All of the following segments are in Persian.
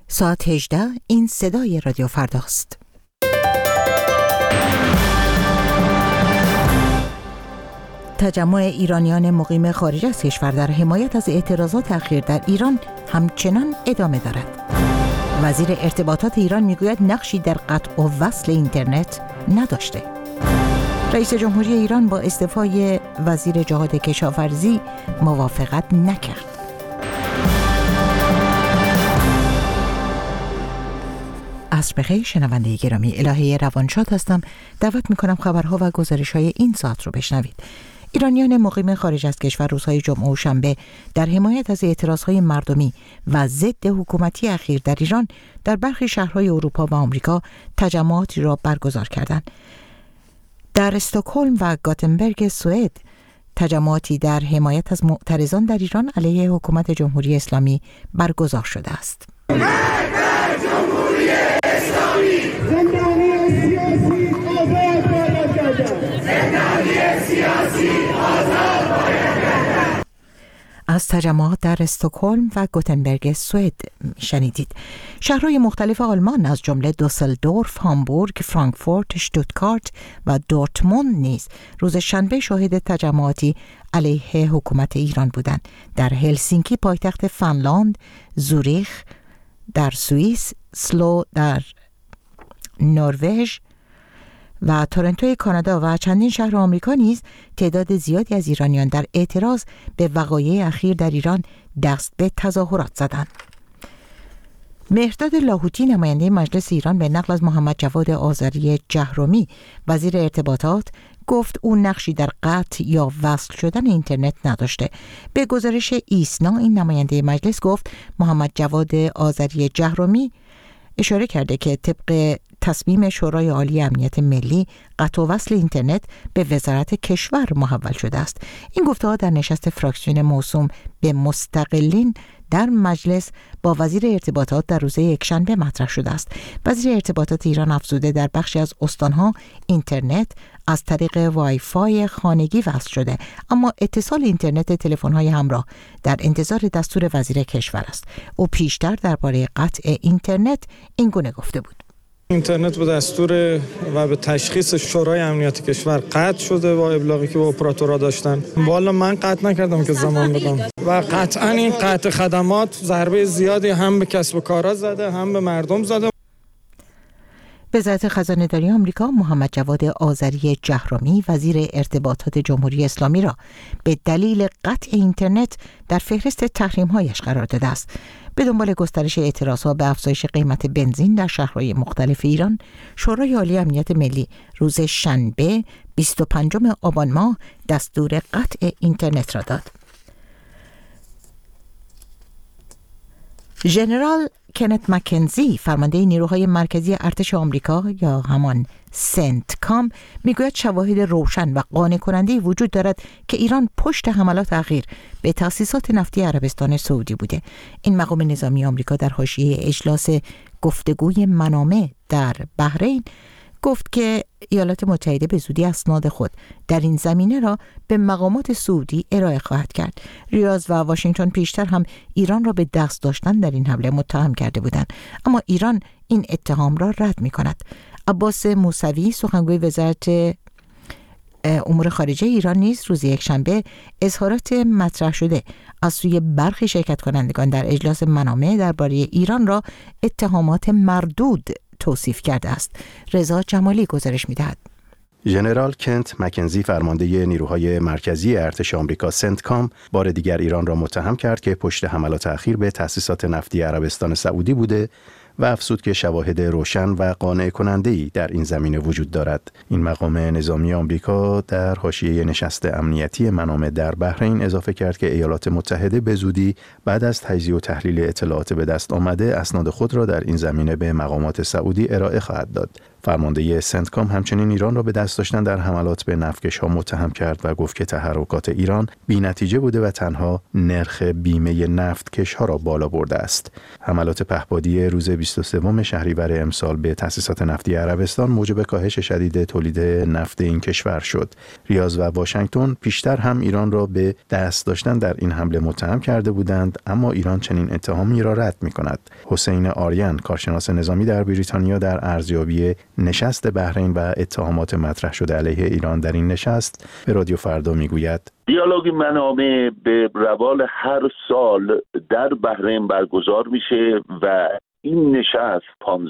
ساعت 18 این صدای رادیو فرداست. تجمع ایرانیان مقیم خارج از کشور در حمایت از اعتراضات اخیر در ایران همچنان ادامه دارد. وزیر ارتباطات ایران میگوید نقشی در قطع و وصل اینترنت نداشته. رئیس جمهوری ایران با استعفای وزیر جهاد کشاورزی موافقت نکرد. عصر بخیر شنونده گرامی، الهه روانشاد هستم. دعوت میکنم خبرها و گزارش‌های این ساعت رو بشنوید. ایرانیان مقیم خارج از کشور روزهای جمعه و شنبه در حمایت از اعتراضهای مردمی و ضد حکومتی اخیر در ایران در برخی شهرهای اروپا و آمریکا تجمعاتی را برگزار کردند. در استکهلم و گاتنبرگ سوئد تجمعاتی در حمایت از معترضان در ایران علیه حکومت جمهوری اسلامی برگزار شده است. از تجمعات در استکهلم و گوتنبرگ سوئد شنیدید. شهرهای مختلف آلمان از جمله دوسلدورف، هامبورگ، فرانکفورت، شتوتگارت و دورتموند نیز روز شنبه شاهد تجمعاتی علیه حکومت ایران بودند. در هلسینکی پایتخت فنلاند، زوریخ در سوئیس، اسلو در نروژ و تورنتو کانادا و چندین شهر آمریکا نیز تعداد زیادی از ایرانیان در اعتراض به وقایع اخیر در ایران دست به تظاهرات زدند. مهرداد لاهوتی نماینده مجلس ایران به نقل از محمد جواد آذری جهرمی وزیر ارتباطات گفت او نقشی در قطع یا وصل شدن اینترنت نداشته. به گزارش ایسنا این نماینده مجلس گفت محمد جواد آذری جهرمی اشاره کرده که طبق تصمیم شورای عالی امنیت ملی قطع و وصل اینترنت به وزارت کشور محول شده است. این گفته‌ها در نشست فراکسیون موسوم به مستقلین در مجلس با وزیر ارتباطات در روز یکشنبه مطرح شده است. وزیر ارتباطات ایران افزوده در بخشی از استانها اینترنت از طریق وای فای خانگی وصل شده، اما اتصال اینترنت تلفن‌های همراه در انتظار دستور وزیر کشور است. او پیشتر درباره قطع اینترنت این گونه گفته بود: اینترنت به دستور و به تشخیص شورای امنیت کشور قطع شده با ابلاغی که با اپراتورها داشتن. والا من قطع نکردم که زمان بدم و قطعا این قطع خدمات ضربه زیادی هم به کسب و کارها زده هم به مردم زده. وزارت خزانه‌داری آمریکا محمد جواد آذری جهرمی وزیر ارتباطات جمهوری اسلامی را به دلیل قطع اینترنت در فهرست تحریم‌هایش قرار داده است. به دنبال گسترش اعتراضها به افزایش قیمت بنزین در شهرهای مختلف ایران، شورای عالی امنیت ملی روز شنبه 25 آبان ماه دستور قطع اینترنت را داد. ژنرال کنت مکنزی فرمانده نیروهای مرکزی ارتش آمریکا یا همان سنتکام میگوید شواهد روشن و قانع کننده‌ای وجود دارد که ایران پشت حملات اخیر به تأسیسات نفتی عربستان سعودی بوده. این مقام نظامی آمریکا در حاشیه اجلاس گفتگوی منامه در بحرین گفت که ایالات متحده به زودی اسناد خود در این زمینه را به مقامات سعودی ارائه خواهد کرد. ریاض و واشنگتن پیشتر هم ایران را به دست داشتن در این حمله متهم کرده بودند، اما ایران این اتهام را رد می کند. عباس موسوی سخنگوی وزارت امور خارجه ایران نیز روز یکشنبه اظهارات مطرح شده از سوی برخی شرکت کنندگان در اجلاس منامه درباره ایران را اتهامات مردود توصیف کرده است. رضا جمالی گزارش می‌دهد. ژنرال کنت مکنزی فرمانده نیروهای مرکزی ارتش آمریکا سنتکام بار دیگر ایران را متهم کرد که پشت حملات اخیر به تأسیسات نفتی عربستان سعودی بوده و افزود که شواهد روشن و قانع کننده‌ای در این زمینه وجود دارد. این مقام نظامی آمریکا در حاشیه نشست امنیتی منامه در بحرین اضافه کرد که ایالات متحده به زودی بعد از تجزیه و تحلیل اطلاعات به دست آمده اسناد خود را در این زمینه به مقامات سعودی ارائه خواهد داد. فرمانده سنتکام همچنین ایران را به دست داشتن در حملات به نفتکش‌ها متهم کرد و گفت که تحرکات ایران بی‌نتیجه بوده و تنها نرخ بیمه نفتکش‌ها را بالا برده است. حملات پهپادی روز 23 شهریور امسال به تأسیسات نفتی عربستان موجب کاهش شدید تولید نفت این کشور شد. ریاض و واشنگتن پیشتر هم ایران را به دست داشتن در این حمله متهم کرده بودند، اما ایران چنین اتهامی را رد می‌کند. حسین آریان، کارشناس نظامی در بریتانیا، در ارزیابی نشست بحرین و اتهامات مطرح شده علیه ایران در این نشست به رادیو فردا میگوید: دیالوگ منابع به روال هر سال در بحرین برگزار میشه و این نشست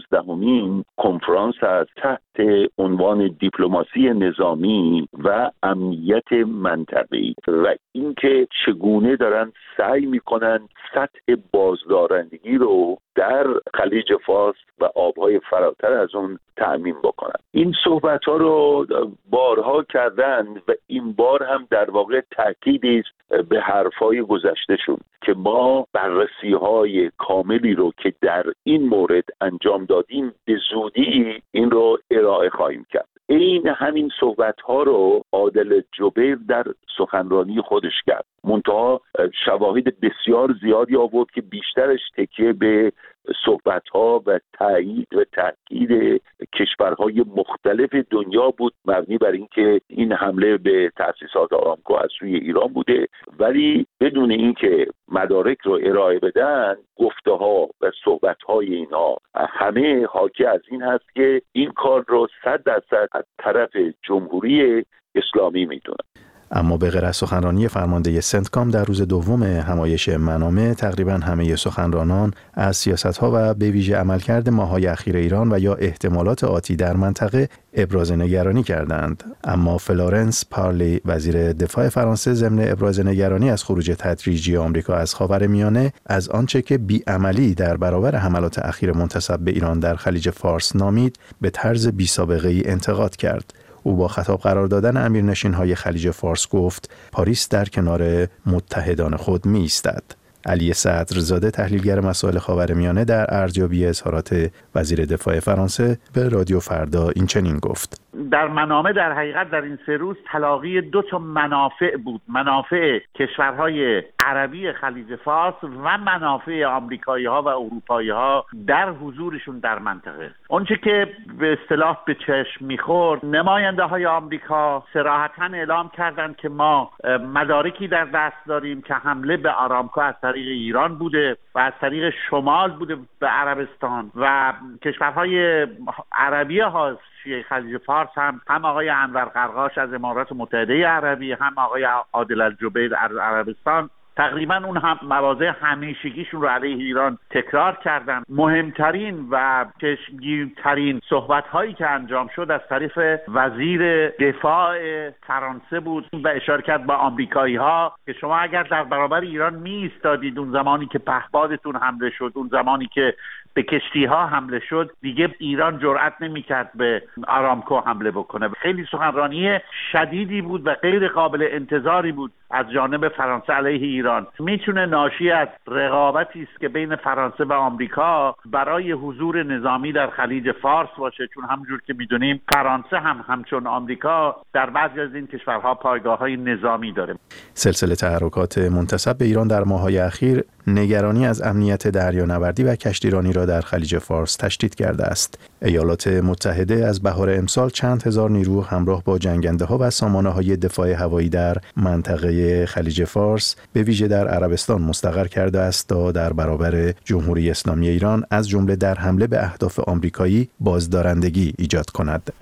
15مین کنفرانس است تحت عنوان دیپلماسی نظامی و امنیت منطقه‌ای و اینکه چگونه دارن سعی میکنن سطح بازدارندگی رو در خلیج فارس و آبهای فراتر از اون تأمین بکنن. این صحبت ها رو بارها کردن و این بار هم در واقع تأکیدی است به حرفای گذشتهشون که ما بررسی های کاملی رو که در این مورد انجام دادیم به زودی این رو ارائه خواهیم کرد. این همین صحبت ها رو عادل جبیر در سخنرانی خودش کرد، منتها شواهد بسیار زیادی آورد که بیشترش تکیه به صحبت ها و تایید و تاکید کشورهای مختلف دنیا بود، مبنی بر اینکه این حمله به تأسیسات آرامکو از سوی ایران بوده، ولی بدون اینکه مدارک رو ارائه بدن گفته ها و صحبت های اینا همه حاکی از این هست که این کار رو 100% از طرف جمهوری اسلامی میدونن. اما به غیر از سخنرانی فرمانده سنتکام در روز دوم همایش منامه، تقریبا همه سخنرانان از سیاست‌ها و به ویژه عملکرد ماه‌های اخیر ایران و یا احتمالات آتی در منطقه ابراز نگرانی کردند. اما فلورنس پارلی، وزیر دفاع فرانسه، ضمن ابراز نگرانی از خروج تدریجی آمریکا از خاورمیانه، از آنچه که بی‌عملی در برابر حملات اخیر منتسب به ایران در خلیج فارس نامید، به طرز بی‌سابقه‌ای انتقاد کرد. او با خطاب قرار دادن امیرنشین‌های خلیج فارس گفت پاریس در کنار متحدان خود می‌ایستد. علی صدرزاده، تحلیلگر مسائل خاورمیانه، در ارزیابی اظهارات وزیر دفاع فرانسه به رادیو فردا این چنین گفت: در منامه در حقیقت در این 3 روز تلاقی 2 منافع بود، منافع کشورهای عربی خلیج فارس و منافع آمریکایی‌ها و اروپایی‌ها در حضورشون در منطقه. اونچه که به اصطلاح به چشم می‌خورد، نماینده‌های آمریکا صراحتاً اعلام کردند که ما مدارکی در دست داریم که حمله به آرامکو از طریق ایران بوده و از طریق شمال بوده به عربستان و کشورهای عربی حاشیه خلیج فارس هم آقای انور قرقاش از امارات متحده عربی، هم آقای عادل الجبیر از عربستان، تقریبا اون هم مواضع همیشگیشون رو علیه ایران تکرار کردن. مهمترین و چشمگیرترین صحبت هایی که انجام شد از طریق وزیر دفاع فرانسه بود و اشاره کرد با آمریکایی ها که شما اگر در برابر ایران می ایستادید اون زمانی که پهپادتون حمله شد، اون زمانی که به کشتی ها حمله شد، دیگه ایران جرأت نمی‌کرد به آرامکو حمله بکنه. خیلی سخنرانی شدیدی بود و غیر قابل انتظاری بود از جانب فرانسه علیه ایران. میتونه ناشی از رقابتی است که بین فرانسه و آمریکا برای حضور نظامی در خلیج فارس باشه، چون همونجور که میدونیم فرانسه هم همچون آمریکا در بعضی از این کشورها پایگاه‌های نظامی داره. سلسله تحرکات منتسب به ایران در ماه‌های اخیر نگرانی از امنیت دریانوردی و کشتیرانی را در خلیج فارس تشدید کرده است. ایالات متحده از بهار امسال چند هزار نیرو همراه با جنگنده‌ها و سامانه‌های دفاع هوایی در منطقه خلیج فارس به ویژه در عربستان مستقر کرده است تا در برابر جمهوری اسلامی ایران از جمله در حمله به اهداف آمریکایی بازدارندگی ایجاد کند.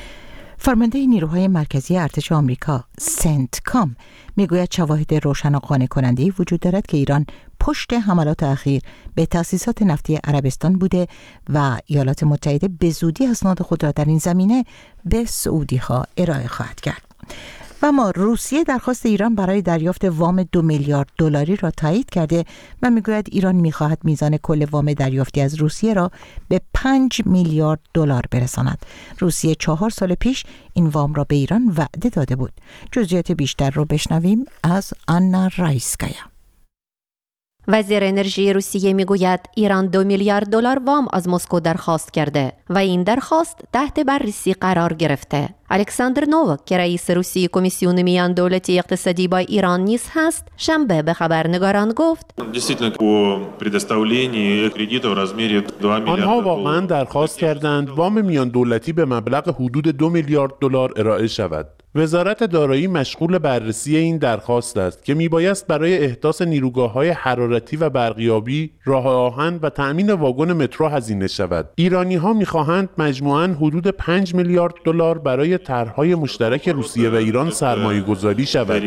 فرمانده نیروهای مرکزی ارتش آمریکا سنتکام میگوید شواهد روشن و قانع کننده‌ای وجود دارد که ایران پشت حملات اخیر به تأسیسات نفتی عربستان بوده و ایالات متحده به زودی اسناد خود را در این زمینه به سعودی‌ها ارائه خواهد کرد. و اما روسیه درخواست ایران برای دریافت وام 2 میلیارد دلاری را تایید کرده و میگوید ایران میخواهد میزان کل وام دریافتی از روسیه را به 5 میلیارد دلار برساند. روسیه 4 سال پیش این وام را به ایران وعده داده بود. جزئیات بیشتر رو بشنویم از آنا رایسکایا. وزیر انرژی روسیه میگوید ایران 2 میلیارد دلار وام از مسکو درخواست کرده و این درخواست تحت بررسی قرار گرفته. الکساندر نووک که رئیس روسیه کمیسیون میان دولتی اقتصادی با ایران نیز هست، شنبه به خبرنگاران گفت آنها واقعا درخواست کردند وام میان دولتی به مبلغ حدود 2 میلیارد دلار ارائه شود. وزارت دارایی مشغول بررسی این درخواست است که میبایست برای احداث نیروگاه‌های حرارتی و برقیابی، راه آهن و تأمین واگن مترو هزینه شود. ایرانی‌ها می‌خواهند مجموعاً حدود 5 میلیارد دلار برای طرح‌های مشترک روسیه و ایران سرمایه‌گذاری شود.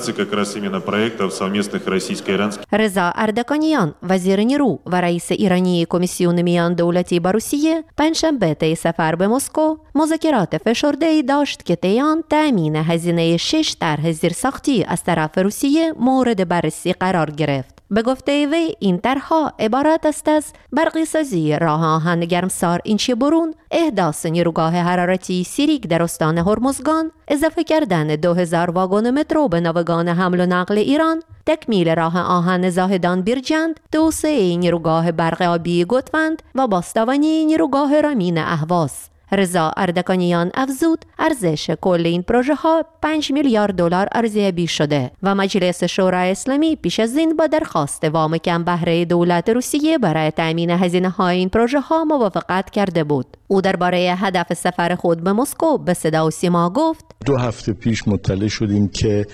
رضا اردکانیان، وزیر نیرو و رئیس ایرانی کمیسیون میان دولتی با روسیه، پنجشنبه طی سفر به مسکو مذاکرات فشرده‌ای داشت که طی آن تأمین هزینه 6 طرح زیرساختی از طرف روسیه مورد بررسی قرار گرفت. به گفته وی این طرح‌ها عبارت است از برقی‌سازی راه آهن گرمسار اینچی برون، احداث نیروگاه حرارتی سیریک در استان هرمزگان، اضافه کردن 2000 واگن مترو به ناوگان حمل و نقل ایران، تکمیل راه آهن زاهدان بیرجند، توسعه نیروگاه برق آبی گوتفند و باستابانی نیروگاه رامین اهواز. رضا اردکانیان افزود ارزش کل این پروژه ها 5 میلیارد دلار ارزیابی شده و مجلس شورای اسلامی پیش از این با درخواست وام کم بهره دولت روسیه برای تامین هزینه های این پروژه ها موافقت کرده بود. او درباره هدف سفر خود به مسکو به صدا و سیما گفت 2 هفته پیش مطلع شدیم که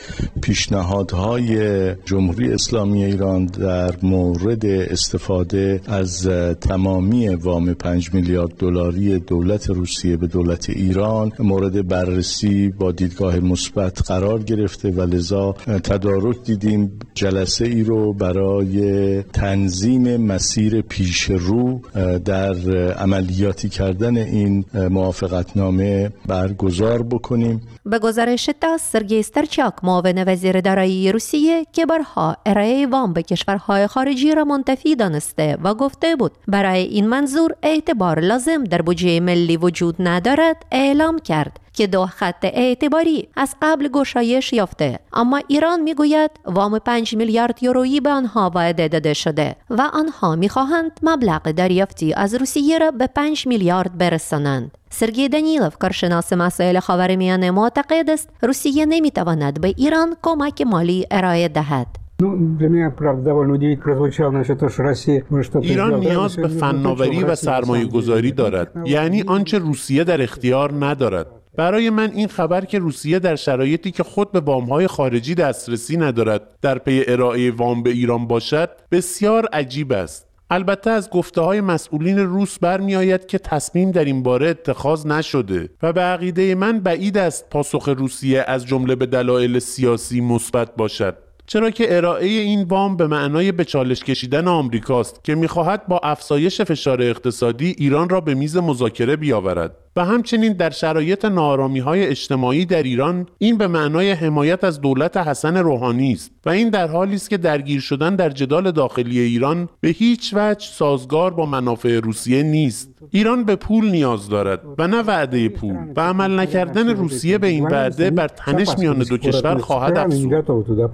پیشنهادهای جمهوری اسلامی ایران در مورد استفاده از تمامی وام 5 میلیارد دلاری دولت روسیه به دولت ایران مورد بررسی با دیدگاه مثبت قرار گرفته و لذا تدارک دیدیم جلسه ای رو برای تنظیم مسیر پیش رو در عملیاتی کردن این موافقتنامه برگزار بکنیم. به گزارش تاس، سرگئی استرچاک، معاون وزیر دارایی روسیه که بارها ارائه وام به کشورهای خارجی را منتفی دانسته و گفته بود برای این منظور اعتبار لازم در بودجه ملی وجود ندارد، اعلام کرد که 2 خط اعتباری از قبل گشایش یافته، اما ایران میگوید وام 5 میلیارد یورویی به آنها وعده داده شده و آنها میخواهند مبلغ دریافتی از روسیه را به 5 میلیارد برسانند. سرگئی دانیلوف، کارشناس مسائل خاورمیانه، معتقد است روسیه نمیتواند به ایران کمک مالی ارائه دهد. ایران نیاز به فناوری و سرمایه گذاری دارد، یعنی آنچه روسیه در اختیار ندارد. برای من این خبر که روسیه در شرایطی که خود به وام‌های خارجی دسترسی ندارد در پی ارائه وام به ایران باشد بسیار عجیب است. البته از گفته‌های مسئولین روس برمی آید که تصمیم در این باره اتخاذ نشده و به عقیده من بعید است پاسخ روسیه از جمله به دلایل سیاسی مثبت باشد، چرا که ارائه این وام به معنای به چالش کشیدن آمریکاست که می‌خواهد با افزایش فشار اقتصادی ایران را به میز مذاکره بیاورد. و همچنین در شرایط ناآرامی‌های اجتماعی در ایران این به معنای حمایت از دولت حسن روحانی است و این در حالی است که درگیر شدن در جدال داخلی ایران به هیچ وجه سازگار با منافع روسیه نیست. ایران به پول نیاز دارد و نه وعده پول و عمل نکردن روسیه به این وعده بر تنش میان دو کشور خواهد افزود.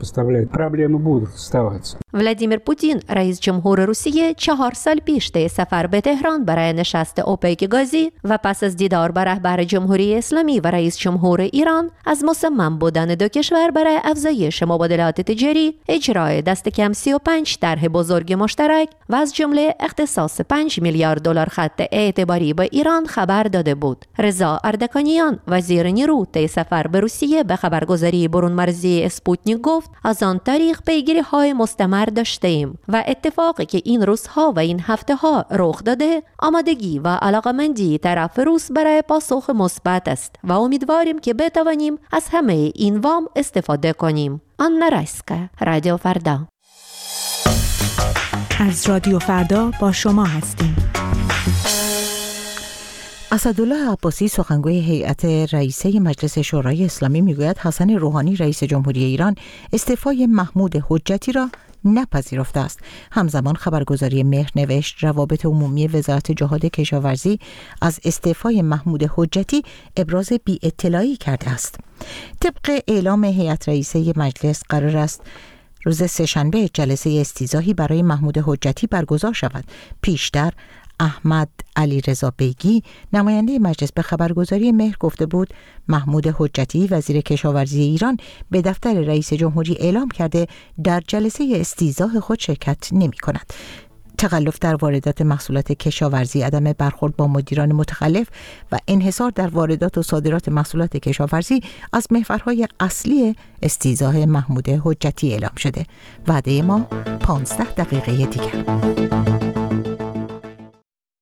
ولادیمیر پوتین، رئیس جمهور روسیه، 4 سال پیش طی سفر به تهران برای نشست اوپک گازی و پس از دیدار با رهبر جمهوری اسلامی و رئیس جمهور ایران از مصمم بودن دو کشور برای افزایش مبادلات تجاری، اجرای دست کم 35 طرح بزرگ مشترک و از جمله اختصاص 5 میلیارد دلار خط اعتباری به ایران خبر داده بود. رضا اردکانیان، وزیر نیرو، طی سفر به روسیه به خبرگزاری برون مرزی اسپوتنیک گفت از آن تاریخ پیگیری‌های مستمر داشتیم و اتفاقی که این روزها و این هفته‌ها رخ داده آمادگی و علاقمندی طرف روس برای پاسخ مثبت است و امیدواریم که بتوانیم از همه این وام استفاده کنیم. آنا رایسکا، رادیو فردا. از رادیو فردا با شما هستیم. اسدالله عباسی، سخنگوی هیئت رئیسه مجلس شورای اسلامی، میگوید حسن روحانی رئیس جمهوری ایران استعفای محمود حجتی را نپذیرفته است. همزمان خبرگزاری مهر نوشت روابط عمومی وزارت جهاد کشاورزی از استعفای محمود حجتی ابراز بی‌اطلاعی کرده است. طبق اعلام هیئت رئیسه مجلس قرار است روز سه‌شنبه جلسه استیضاحی برای محمود حجتی برگزار شود. پیشتر احمد علیرضا بیگی نماینده مجلس به خبرگزاری مهر گفته بود محمود حجتی وزیر کشاورزی ایران به دفتر رئیس جمهوری اعلام کرده در جلسه استیضاح خود شرکت نمی کند. تخلف در واردات محصولات کشاورزی، عدم برخورد با مدیران متخلف و انحصار در واردات و صادرات محصولات کشاورزی از محورهای اصلی استیضاح محمود حجتی اعلام شده. وعده ما 15 دقیقه دیگر.